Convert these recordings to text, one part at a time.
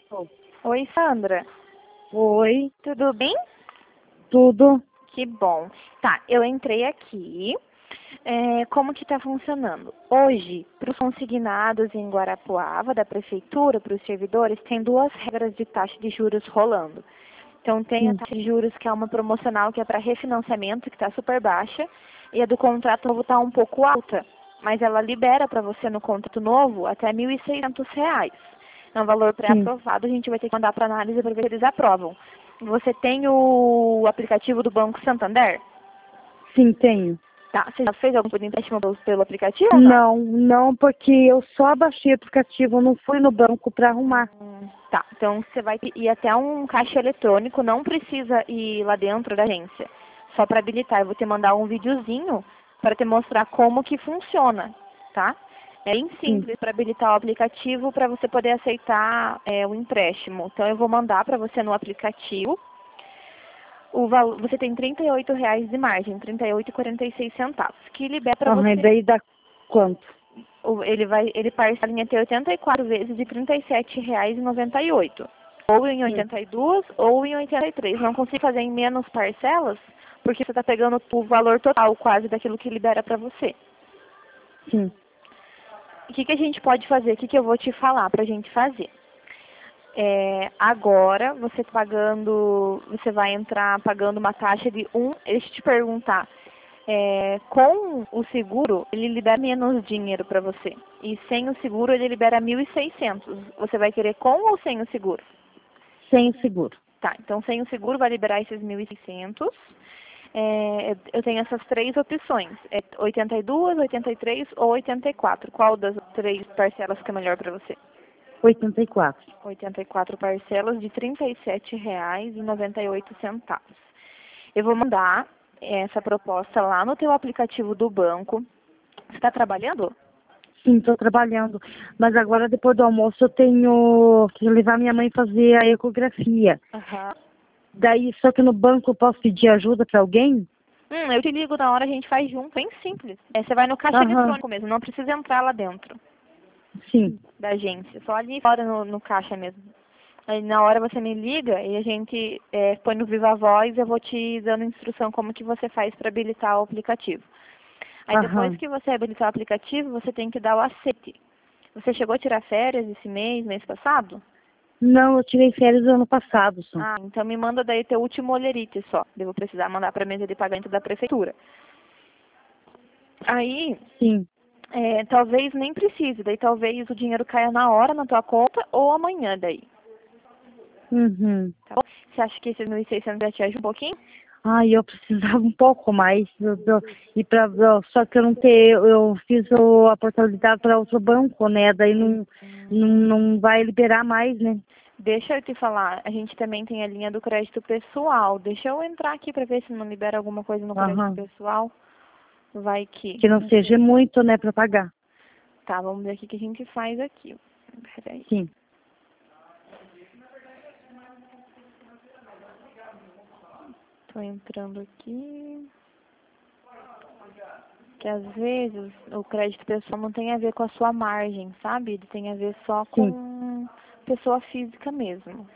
Oh, Oi, Sandra. oi, Tudo bem? tudo. Que bom. Tá, eu entrei aqui. Como que está funcionando? Hoje, para os consignados em Guarapuava, da prefeitura, para os servidores, tem duas regras de taxa de juros rolando. Então, tem a Sim. taxa de juros, que é uma promocional, que é para refinanciamento, que está super baixa, e a do contrato novo está um pouco alta, mas ela libera para você no contrato novo até R$ 1.600. É um valor Sim, pré-aprovado, a gente vai ter que mandar para análise para ver se eles aprovam. Você tem o aplicativo do Banco Santander? sim, tenho. Tá, você já fez algum tipo de empréstimo pelo aplicativo ou não? Não, porque eu só baixei o aplicativo, eu não fui no banco para arrumar. Tá, então você vai ir até um caixa eletrônico, não precisa ir lá dentro da agência. Só para habilitar, eu vou te mandar um videozinho para te mostrar como que funciona, tá? É bem Sim. simples para habilitar o aplicativo para você poder aceitar o empréstimo. Então eu vou mandar para você no aplicativo. O valor, você tem R$ 38 de margem, 38,46, que libera para Aham, e você. daí dá quanto? Ele parcela em até 84 vezes de R$ 37,98. Ou em Sim, 82 ou em 83. Não consigo fazer em menos parcelas, porque você está pegando o valor total quase daquilo que libera para você. sim. O que a gente pode fazer? O que eu vou te falar para a gente fazer? Agora, você vai entrar pagando uma taxa de deixa eu te perguntar, com o seguro, ele libera menos dinheiro para você. E sem o seguro, ele libera 1.600. Você vai querer com ou sem o seguro? Sem seguro. Tá, então sem o seguro vai liberar esses 1.600. Eu tenho essas três opções, 82, 83 ou 84. Qual das três parcelas que é melhor para você? 84. 84 parcelas de R$ 37,98. Eu vou mandar essa proposta lá no teu aplicativo do banco. Você está trabalhando? Sim, estou trabalhando. Mas agora, depois do almoço, eu tenho que levar minha mãe fazer a ecografia. Aham. Daí, só que no banco eu posso pedir ajuda para alguém? Eu te ligo na hora, a gente faz junto, bem simples. Você vai no caixa Aham, eletrônico mesmo, não precisa entrar lá dentro sim. da agência, só ali fora no caixa mesmo. Aí na hora você me liga e a gente põe no Viva Voz, eu vou te dando instrução como que você faz para habilitar o aplicativo. Aí depois Aham. que você habilitar o aplicativo, você tem que dar o aceite. Você chegou a tirar férias esse mês passado? Não, eu tirei férias no ano passado, só. Ah, então me manda daí teu último olerite só. Eu vou precisar mandar para a mesa de pagamento da prefeitura. Aí, Sim. talvez nem precise, daí talvez o dinheiro caia na hora na tua conta ou amanhã daí. Uhum. Tá bom? Você acha que esses 1.600 já te ajuda um pouquinho? Ai, eu precisava um pouco mais. Só que eu não eu fiz a portabilidade para outro banco, né? Daí não vai liberar mais, né? Deixa eu te falar, a gente também tem a linha do crédito pessoal. Deixa eu entrar aqui para ver se não libera alguma coisa no crédito Aham. pessoal. Vai que. Que não seja muito, né, para pagar. Tá, vamos ver o que a gente faz aqui. Peraí. Sim. Tô entrando aqui. Que às vezes o crédito pessoal não tem a ver com a sua margem, sabe? Ele tem a ver só Sim. com pessoa física mesmo.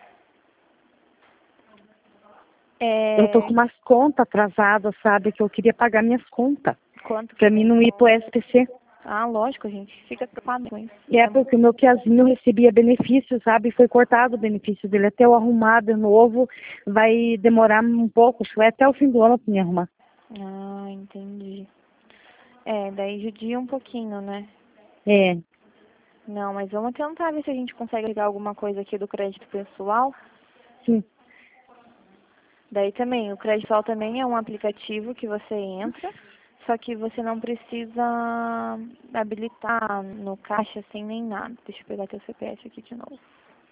Eu tô É, com umas contas atrasadas, sabe? Que eu queria pagar minhas contas. quanto que Para você mim tem? não ir pro SPC. Ah, lógico, a gente fica preocupado com isso. E é porque o meu piazinho recebia benefício, sabe? Foi cortado o benefício dele. Até eu arrumar de novo vai demorar um pouco. Acho que vai até o fim do ano pra me arrumar. Ah, entendi. Daí judia um pouquinho, né? É. Não, mas vamos tentar ver se a gente consegue pegar alguma coisa aqui do crédito pessoal. Sim. Daí também, o crédito pessoal também é um aplicativo que você entra, só que você não precisa habilitar no caixa sem nem nada. Deixa eu pegar teu CPF aqui de novo.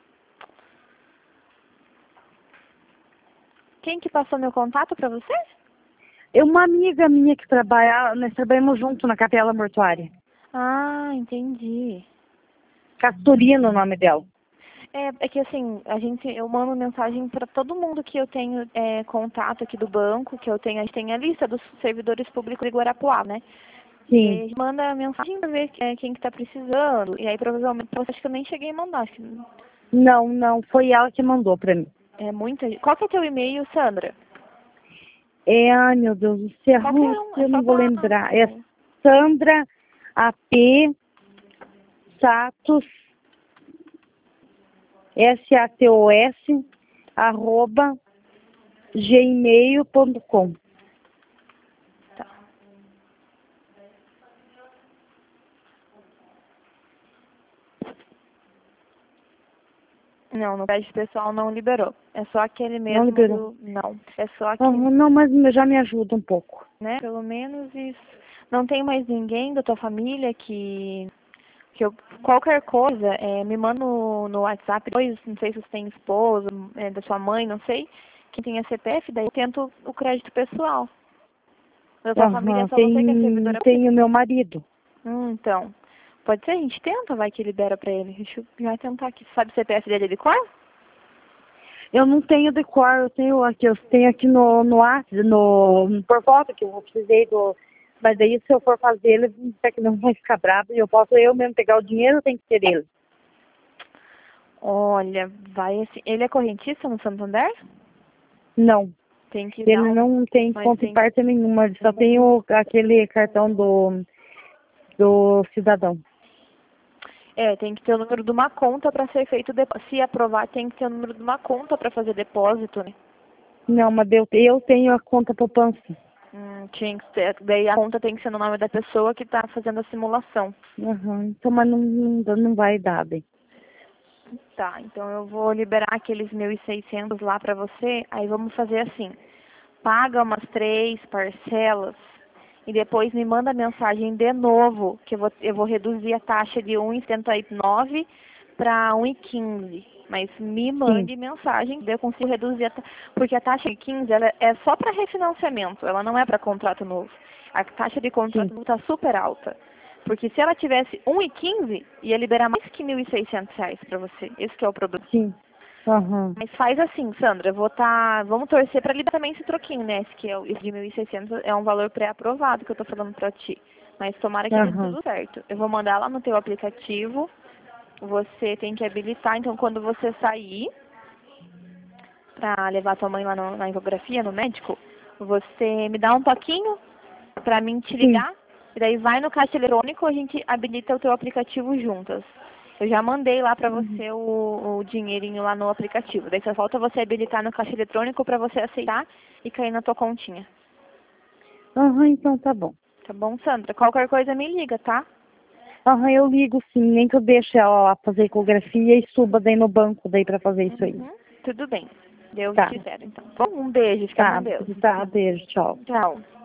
Quem que passou meu contato pra você? É uma amiga minha que trabalha, nós trabalhamos junto na capela mortuária. Ah, entendi. Castorina o nome dela. É que assim, eu mando mensagem para todo mundo que eu tenho contato aqui do banco, a gente tem a lista dos servidores públicos de Guarapuá, né? E aí Sim. a gente manda mensagem para ver quem que tá precisando. E aí provavelmente, eu acho que eu nem cheguei a mandar. Acho que Não, não, foi ela que mandou pra mim. É muita gente. Qual que é teu e-mail, Sandra? Ai, meu Deus do céu, Qualquer um, é eu só não vou dar lembrar. É Sandra AP Satos, SATOS, @gmail.com. Tá. Não, no crédito pessoal não liberou. É só aquele mesmo Não liberou. Não, é só aquele, Não, mas já me ajuda um pouco. né? Pelo menos isso. Não tem mais ninguém da tua família qualquer coisa, me manda no WhatsApp depois, não sei se você tem esposa, da sua mãe, não sei, que tenha CPF, daí eu tento o crédito pessoal. Da tua família é só você que é servidora. Tem o meu marido. Então, pode ser, a gente tenta, vai que libera pra ele. Deixa eu já tentar aqui. Sabe o CPF dele de cor? Eu não tenho decor, eu tenho aqui no por foto que eu precisei do. Mas daí se eu for fazer, ele não vai ficar bravo e eu posso eu mesmo pegar o dinheiro, eu tenho que ter ele. Olha, vai assim. Ele é correntista no Santander? Não. Tem que Ele dar não tem mas conta em parte nenhuma, ele só tem aquele cartão do cidadão. tem que ter o número de uma conta para ser feito se aprovar, tem que ter o número de uma conta para fazer depósito, né? Não, mas eu tenho a conta poupança. Tinha que ter, daí a conta tem que ser no nome da pessoa que está fazendo a simulação. Então, mas não vai dar, bem. Tá, então eu vou liberar aqueles 1.600 lá para você, aí vamos fazer assim, paga umas 3 parcelas e depois me manda mensagem de novo, que eu vou reduzir a taxa de 1,79 para 1,15. Mas me mande mensagem, daí eu consigo reduzir porque a taxa de 15 ela é só para refinanciamento, ela não é para contrato novo. A taxa de contrato novo está super alta. Porque se ela tivesse 1,15, ia liberar mais que R$ 1.600 para você. Esse que é o problema. Sim. Mas faz assim, Sandra, vamos torcer para liberar também esse troquinho, né? Esse de 1.600 é um valor pré-aprovado que eu tô falando para ti. Mas tomara que dê tudo certo. Eu vou mandar lá no teu aplicativo. Você tem que habilitar, então quando você sair para levar tua mãe lá na ecografia, no médico, você me dá um toquinho para mim te ligar. E daí vai no caixa eletrônico, a gente habilita o teu aplicativo juntas. Eu já mandei lá pra você o dinheirinho lá no aplicativo. Daí só falta você habilitar no caixa eletrônico pra você aceitar e cair na tua continha. Então tá bom. Tá bom, Sandra? Qualquer coisa me liga, tá? Eu ligo sim, nem que eu deixe ela lá fazer ecografia e suba daí no banco daí pra fazer isso aí. Tudo bem. Deus te quero, então. Bom, um beijo, fica com Deus. Tá, beijo, tchau. Tchau.